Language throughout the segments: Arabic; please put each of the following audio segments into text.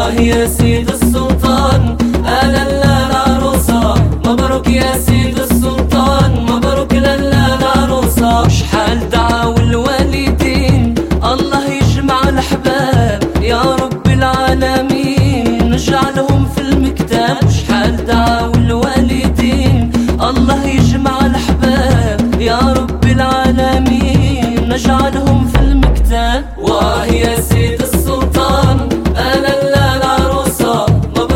يا سيد السلطان أهلا للعروسة، مبروك يا سيد السلطان، مبروك للعروسة. وشحال دعاو الوالدين الله يجمع الأحباب يا رب العالمين نجعلهم في المكتب. وشحال دعاو الوالدين الله يجمع الأحباب يا رب العالمين نجعلهم في المكتب. يا سيد السلطان أهلا للعروسة،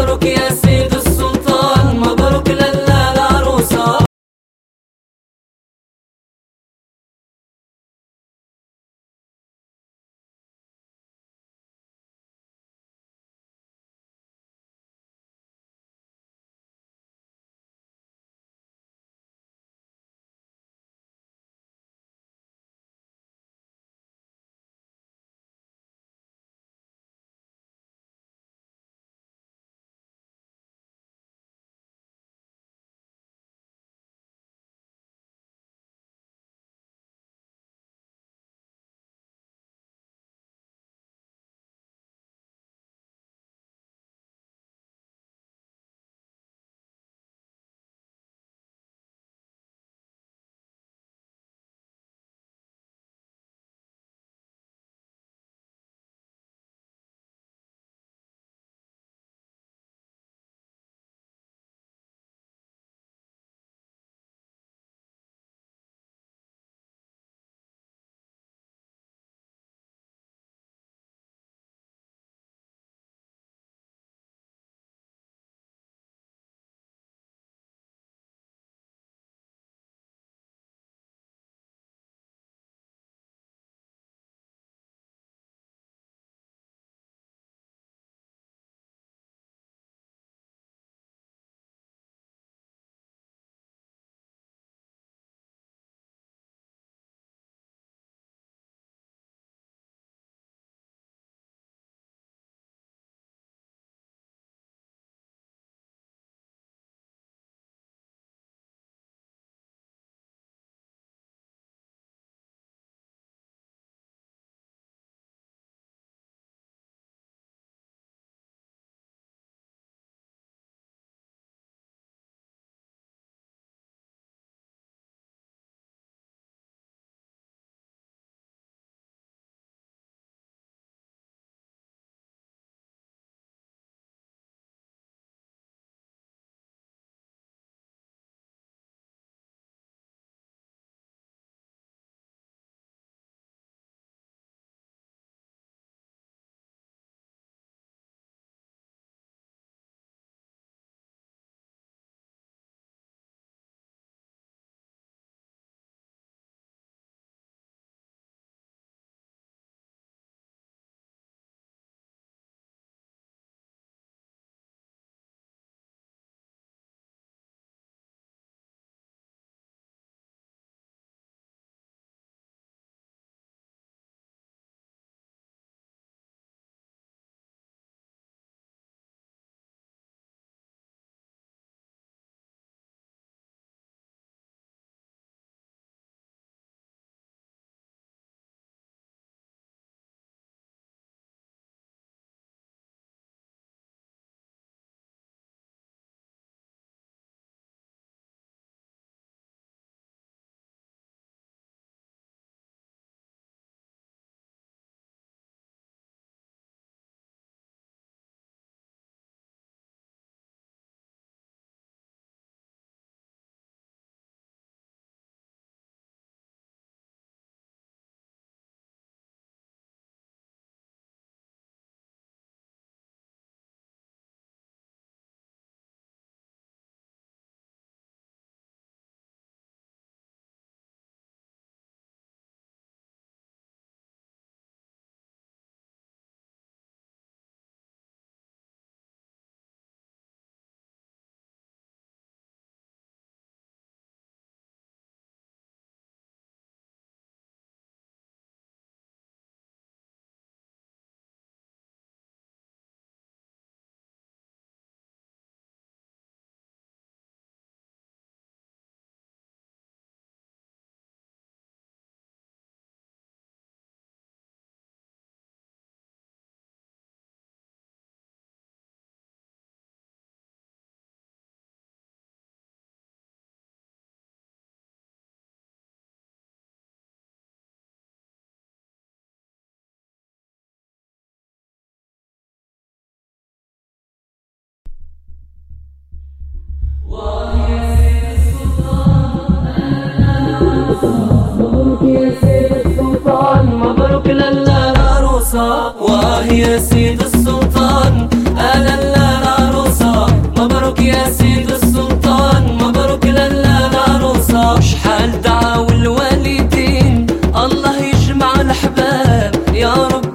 يا سيد السلطان أهلا للعروسة مبروك يا سيد السلطان مبروك للعروسة شحال دعاو الوالدين الله يجمع الأحباب يا رب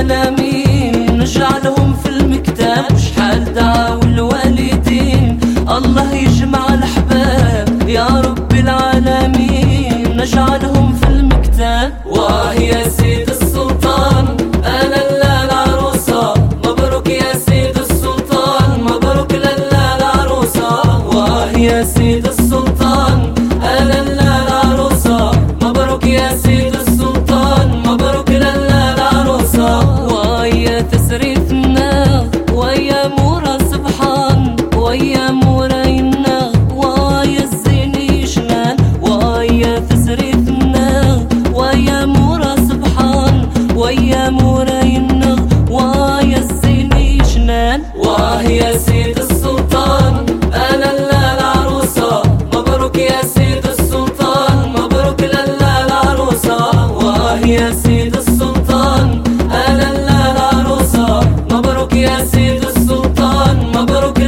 العالمين نجعلهم في المكتب شحال دعاو الوالدين الله يجمع الأحباب يا رب العالمين نجعلهم في المكتب يا سيد السلطان أهلا للعروسة مبروك يا سيد السلطان مبروك للعروسة يا سيد السلطان أهلا للعروسة مبروك يا سيد السلطان مبروك للعروسة ويا تسريفنا ويا مورا سبحان ويا مورينا ويا الزيني شنان ويا تسريفنا ويا مورا سبحان ويا مورينا ويا الزيني شنان يا سيد السلطان أهلا للعروسة مبروك يا سيد السلطان مبروك للعروسة يا سيد السلطان أهلا للعروسة مبروك يا سيد السلطان مبروك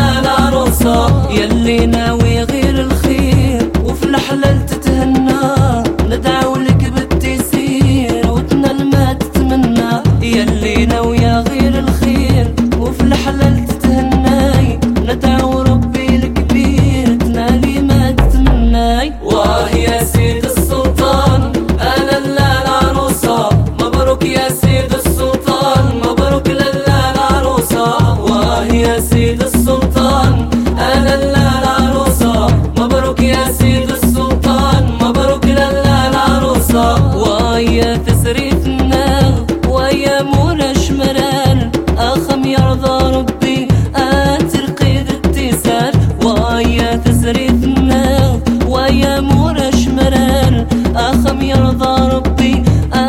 للعروسة يلي ناوي غير الخير وفي الحلال تتهنى ندعو لك بالتيسير وتنال ما تتمنى يلي ناوية غير الخير وفي الحلال تتهناي ندعو ربي الكبير تنالي ما تتمناي يا سيد السلطان أهلا للعروسة مبروك يا سيد السلطان مبروك للعروسة يا سيد السلطان أهلا للعروسة مبروك يا سيد السلطان مبروك للعروسة ويا تسريفنا ويا مورا شمران أخم يرضى ربي أترقيد التسال ويا تسريفنا ويا مورا شمران أخم يرضى ربي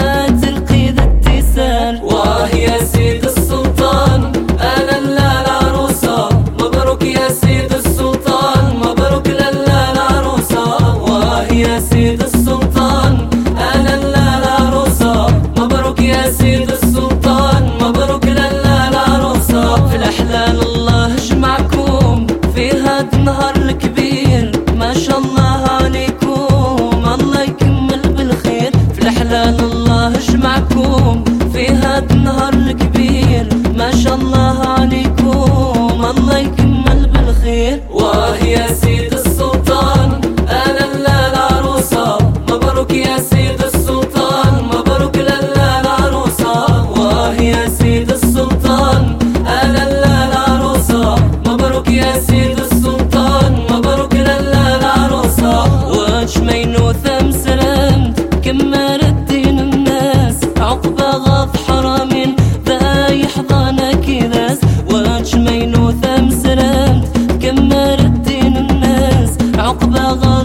أترقيد التسال يا سيد السلطان أهلا للعروسة مبروك يا سيد السلطان مبروك للعروسة يا سيد السلطان أهلا للعروسة مبروك يا سيد السلطان مبروك للعروسة في الأحلال الله يجمعكم في هاد النهار الكبير ما شاء الله عليكم الله يكمل بالخير في الأحلال الله يجمعكم في هاد النهار الكبير ما شاء الله عليكم الله يكمل بالخير يا سيد السلطان أهلا للعروسة مبروك يا سيد السلطان مبروك للعروسة يا سيد السلطان أهلا للعروسة مبروك يا سيد السلطان مبروك للعروسة وجمينو ثم سلامت كما ردين الناس عقبة غاف حرامين ذا يحضانا كذاس وجمينو ثم سلامت كما ردين الناس عقبة غاف